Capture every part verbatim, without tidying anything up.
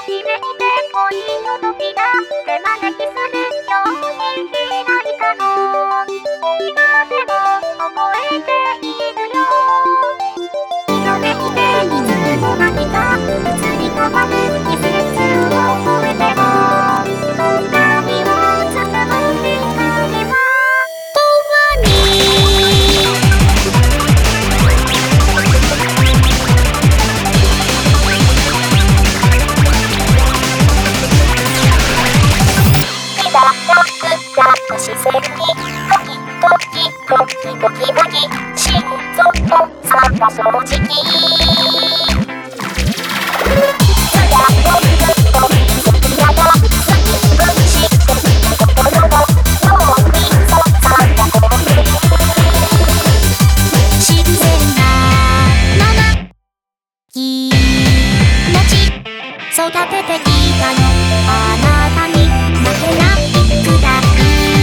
めて恋の扉手招きするように開いたの。今でも覚えているよ。色めきていつも涙移り変わる季節を超えても何を包む光は永遠に自然にドキドキドキドキドキ心臓のさが正直つやのずっと嫌だ好き分して心の脳みそさがこう自然なまま気持ち育ててきたのあなたに負けないくらい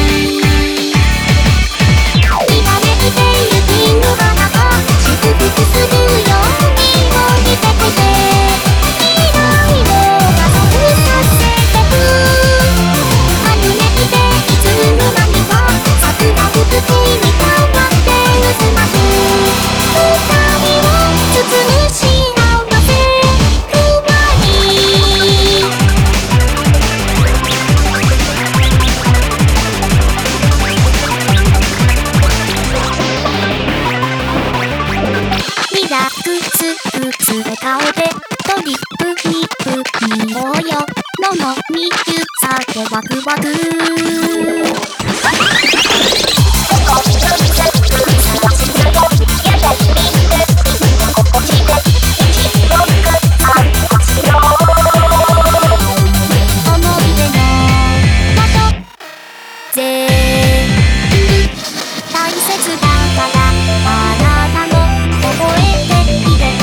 つつれ顔でトリプニプ見ようよののみゆさけワクワク思い出の場所全部大切だからあなたも覚えていて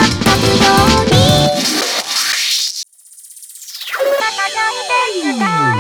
輝いている